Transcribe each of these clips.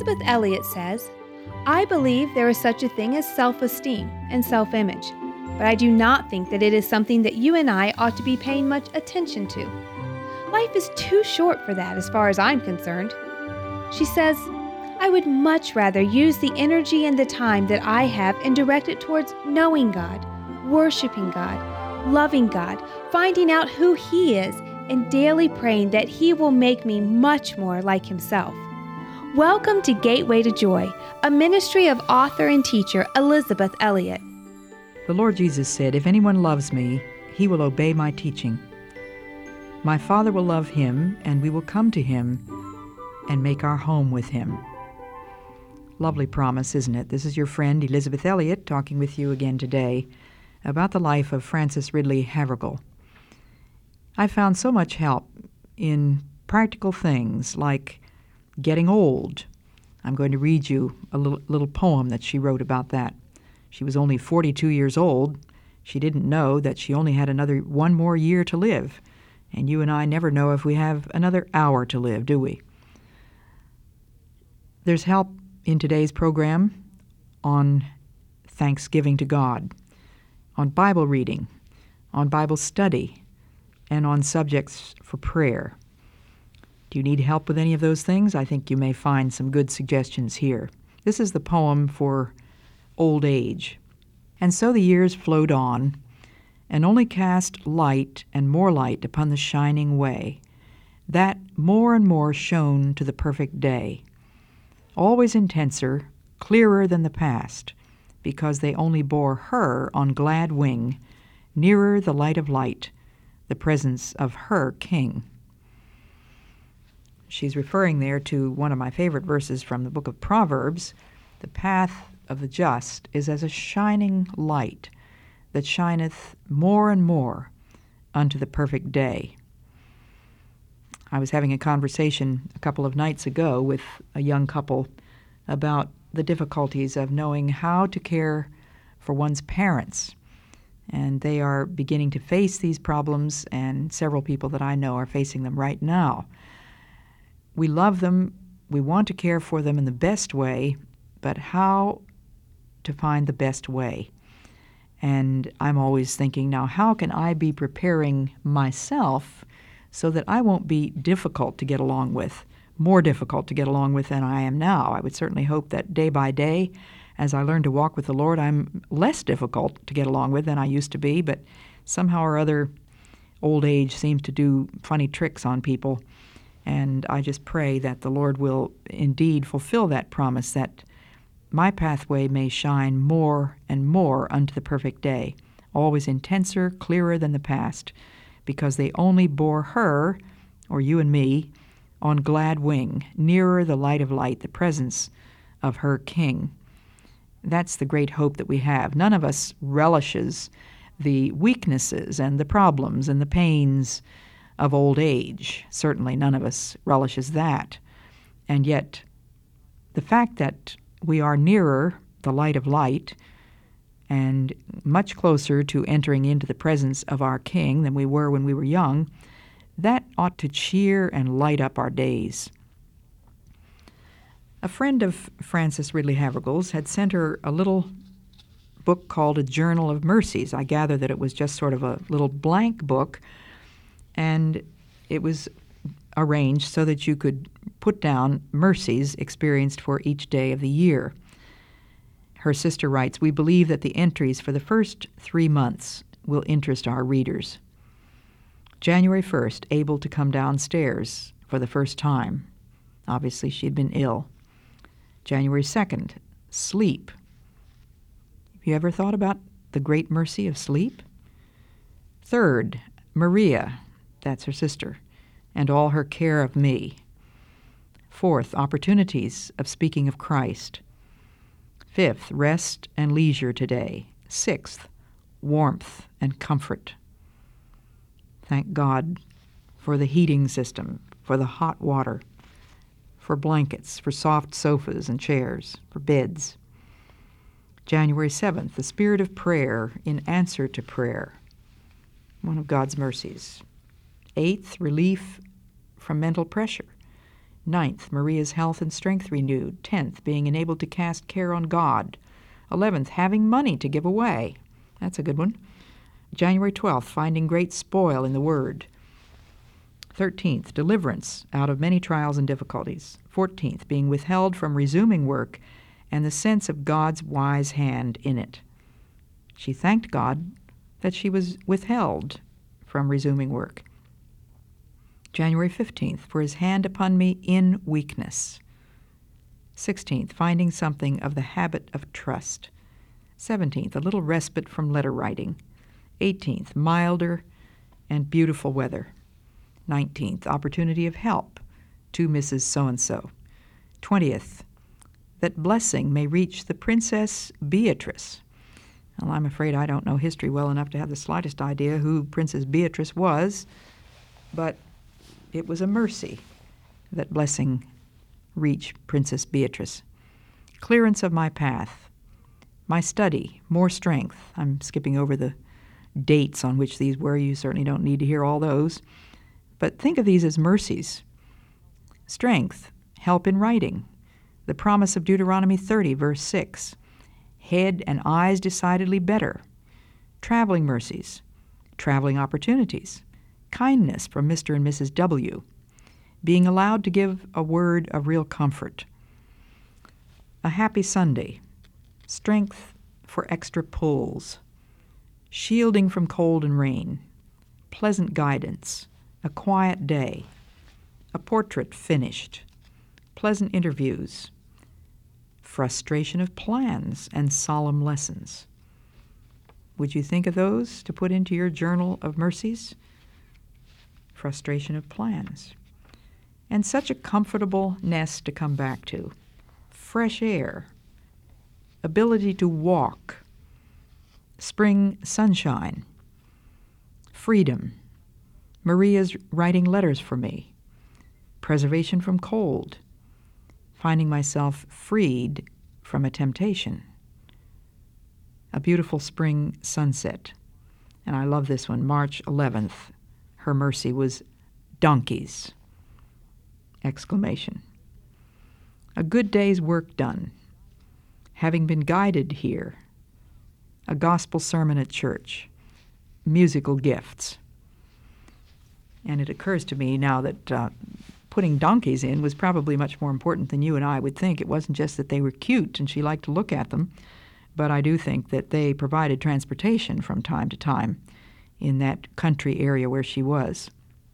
Elizabeth Elliot says, "I believe there is such a thing as self-esteem and self-image, but I do not think that it is something that you and I ought to be paying much attention to. Life is too short for that as far as I'm concerned." She says, "I would much rather use the energy and the time that I have and direct it towards knowing God, worshiping God, loving God, finding out who He is, and daily praying that He will make me much more like Himself." Welcome to Gateway to Joy, a ministry of author and teacher Elizabeth Elliot. The Lord Jesus said, "If anyone loves me, he will obey my teaching. My Father will love him, and we will come to him and make our home with him." Lovely promise, isn't it? This is your friend Elizabeth Elliot talking with you again today about the life of Frances Ridley Havergal. I found so much help in practical things like getting old. I'm going to read you a little poem that she wrote about that. She was only 42 years old. She didn't know that she only had another one more year to live. And you and I never know if we have another hour to live, do we? There's help in today's program on thanksgiving to God, on Bible reading, on Bible study, and on subjects for prayer. Do you need help with any of those things? I think you may find some good suggestions here. This is the poem for old age. "And so the years flowed on, and only cast light and more light upon the shining way, that more and more shone to the perfect day, always intenser, clearer than the past, because they only bore her on glad wing, nearer the light of light, the presence of her King." She's referring there to one of my favorite verses from the book of Proverbs. "The path of the just is as a shining light that shineth more and more unto the perfect day." I was having a conversation a couple of nights ago with a young couple about the difficulties of knowing how to care for one's parents. And they are beginning to face these problems, and several people that I know are facing them right now. We love them, we want to care for them in the best way, but how to find the best way? And I'm always thinking, now how can I be preparing myself so that I won't be difficult to get along with, more difficult to get along with than I am now? I would certainly hope that day by day, as I learn to walk with the Lord, I'm less difficult to get along with than I used to be, but somehow or other, old age seems to do funny tricks on people. And I just pray that the Lord will indeed fulfill that promise, that my pathway may shine more and more unto the perfect day, always intenser, clearer than the past, because they only bore her, or you and me, on glad wing, nearer the light of light, the presence of her King. That's the great hope that we have. None of us relishes the weaknesses and the problems and the pains of old age. Certainly none of us relishes that. And yet, the fact that we are nearer the light of light and much closer to entering into the presence of our King than we were when we were young, that ought to cheer and light up our days. A friend of Frances Ridley Havergal's had sent her a little book called A Journal of Mercies. I gather that it was just sort of a little blank book, and it was arranged so that you could put down mercies experienced for each day of the year. Her sister writes, "We believe that the entries for the first 3 months will interest our readers. January 1st, able to come downstairs for the first time. Obviously, she had been ill. January 2nd, sleep. Have you ever thought about the great mercy of sleep? 3rd, Maria, that's her sister, and all her care of me. 4th, opportunities of speaking of Christ. 5th, rest and leisure today. 6th, warmth and comfort. Thank God for the heating system, for the hot water, for blankets, for soft sofas and chairs, for beds. January 7th, the spirit of prayer in answer to prayer, one of God's mercies. 8th, relief from mental pressure. 9th, Maria's health and strength renewed. 10th, being enabled to cast care on God. 11th, having money to give away. That's a good one. January 12th, finding great spoil in the Word. 13th, deliverance out of many trials and difficulties. 14th, being withheld from resuming work and the sense of God's wise hand in it. She thanked God that she was withheld from resuming work. January 15th, for his hand upon me in weakness. 16th, finding something of the habit of trust. 17th, a little respite from letter writing. 18th, milder and beautiful weather. 19th, opportunity of help to Mrs. So-and-so. 20th, that blessing may reach the Princess Beatrice. Well, I'm afraid I don't know history well enough to have the slightest idea who Princess Beatrice was, but it was a mercy that blessing reach Princess Beatrice. Clearance of my path, my study, more strength. I'm skipping over the dates on which these were. You certainly don't need to hear all those. But think of these as mercies. Strength, help in writing. The promise of Deuteronomy 30, verse 6. Head and eyes decidedly better. Traveling mercies. Traveling opportunities. Kindness from Mr. and Mrs. W. Being allowed to give a word of real comfort. A happy Sunday. Strength for extra pulls. Shielding from cold and rain. Pleasant guidance. A quiet day. A portrait finished. Pleasant interviews. Frustration of plans and solemn lessons. Would you think of those to put into your journal of mercies? Frustration of plans. And such a comfortable nest to come back to. Fresh air. Ability to walk. Spring sunshine. Freedom. Maria's writing letters for me. Preservation from cold. Finding myself freed from a temptation. A beautiful spring sunset. And I love this one, March 11th. Her mercy was donkeys! Exclamation. A good day's work done. Having been guided here. A gospel sermon at church. Musical gifts. And it occurs to me now that putting donkeys in was probably much more important than you and I would think. It wasn't just that they were cute and she liked to look at them, but I do think that they provided transportation from time to time in that country area where she was.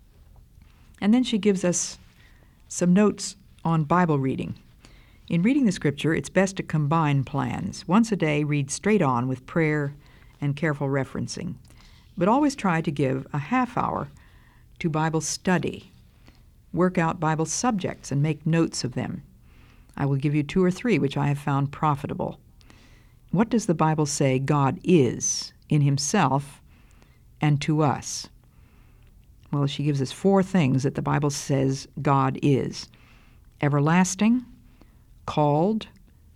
And then she gives us some notes on Bible reading. In reading the Scripture, it's best to combine plans. Once a day, read straight on with prayer and careful referencing. But always try to give a half hour to Bible study. Work out Bible subjects and make notes of them. I will give you 2 or 3 which I have found profitable. What does the Bible say God is in himself and to us? Well, she gives us 4 things that the Bible says God is. Everlasting, called,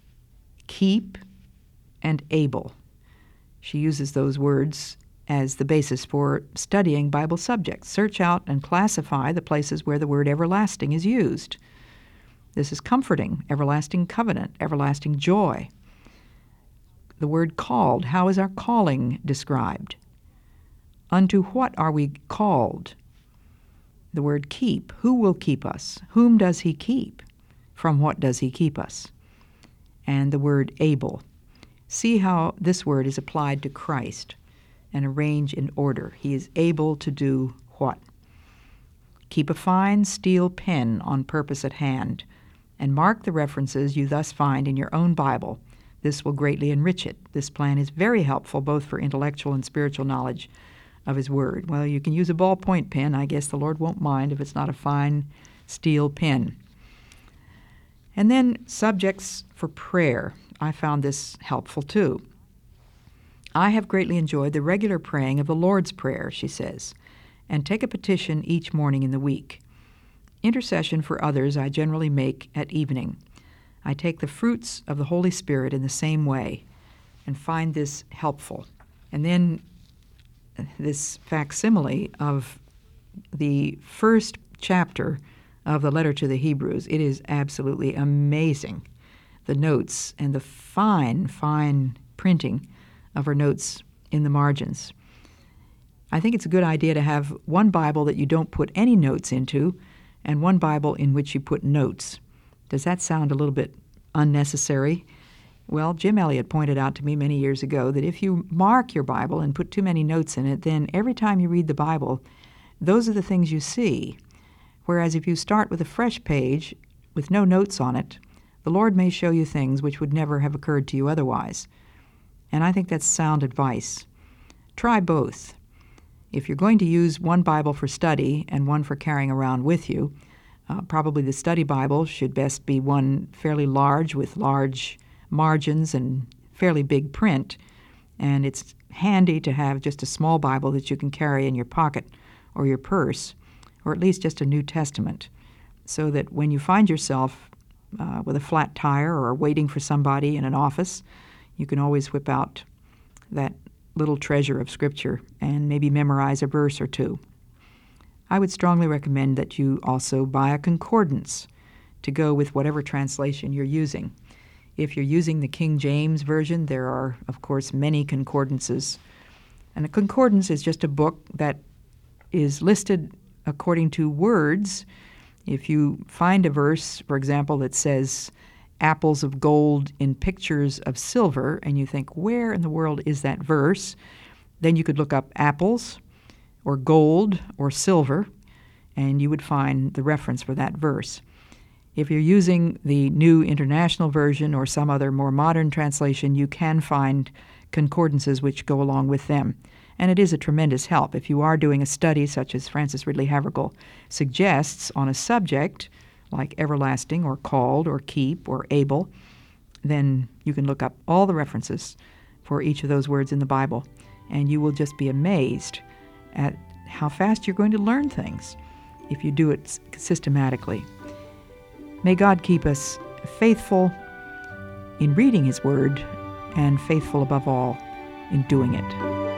keep, and able. She uses those words as the basis for studying Bible subjects. Search out and classify the places where the word everlasting is used. This is comforting, everlasting covenant, everlasting joy. The word called, how is our calling described? Unto what are we called? The word keep, who will keep us? Whom does he keep? From what does he keep us? And the word able. See how this word is applied to Christ and arranged in order. He is able to do what? Keep a fine steel pen on purpose at hand, and mark the references you thus find in your own Bible. This will greatly enrich it. This plan is very helpful both for intellectual and spiritual knowledge of his word. Well, you can use a ballpoint pen. I guess the Lord won't mind if it's not a fine steel pen. And then subjects for prayer. I found this helpful too. I have greatly enjoyed the regular praying of the Lord's Prayer, she says, and take a petition each morning in the week. Intercession for others I generally make at evening. I take the fruits of the Holy Spirit in the same way and find this helpful. And then this facsimile of the first chapter of the letter to the Hebrews. It is absolutely amazing, the notes and the fine, fine printing of her notes in the margins. I think it's a good idea to have one Bible that you don't put any notes into and one Bible in which you put notes. Does that sound a little bit unnecessary? Well, Jim Elliot pointed out to me many years ago that if you mark your Bible and put too many notes in it, then every time you read the Bible, those are the things you see. Whereas if you start with a fresh page with no notes on it, the Lord may show you things which would never have occurred to you otherwise. And I think that's sound advice. Try both. If you're going to use one Bible for study and one for carrying around with you, probably the study Bible should best be one fairly large with large margins and fairly big print. And it's handy to have just a small Bible that you can carry in your pocket or your purse, or at least just a New Testament, so that when you find yourself with a flat tire or waiting for somebody in an office, you can always whip out that little treasure of Scripture and maybe memorize a verse or two. I would strongly recommend that you also buy a concordance to go with whatever translation you're using. If you're using the King James Version, there are, of course, many concordances. And a concordance is just a book that is listed according to words. If you find a verse, for example, that says apples of gold in pictures of silver, and you think, where in the world is that verse? Then you could look up apples or gold or silver, and you would find the reference for that verse. If you're using the New International Version or some other more modern translation, you can find concordances which go along with them. And it is a tremendous help. If you are doing a study such as Frances Ridley Havergal suggests on a subject like everlasting or called or keep or able, then you can look up all the references for each of those words in the Bible, and you will just be amazed at how fast you're going to learn things if you do it systematically. May God keep us faithful in reading His Word and faithful above all in doing it.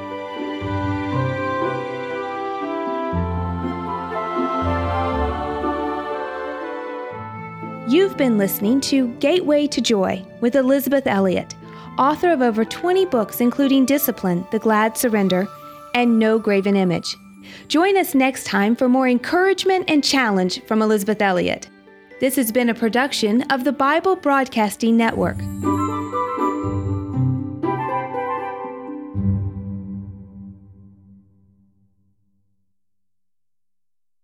You've been listening to Gateway to Joy with Elisabeth Elliot, author of over 20 books including Discipline, The Glad Surrender, and No Graven Image. Join us next time for more encouragement and challenge from Elisabeth Elliot. This has been a production of the Bible Broadcasting Network.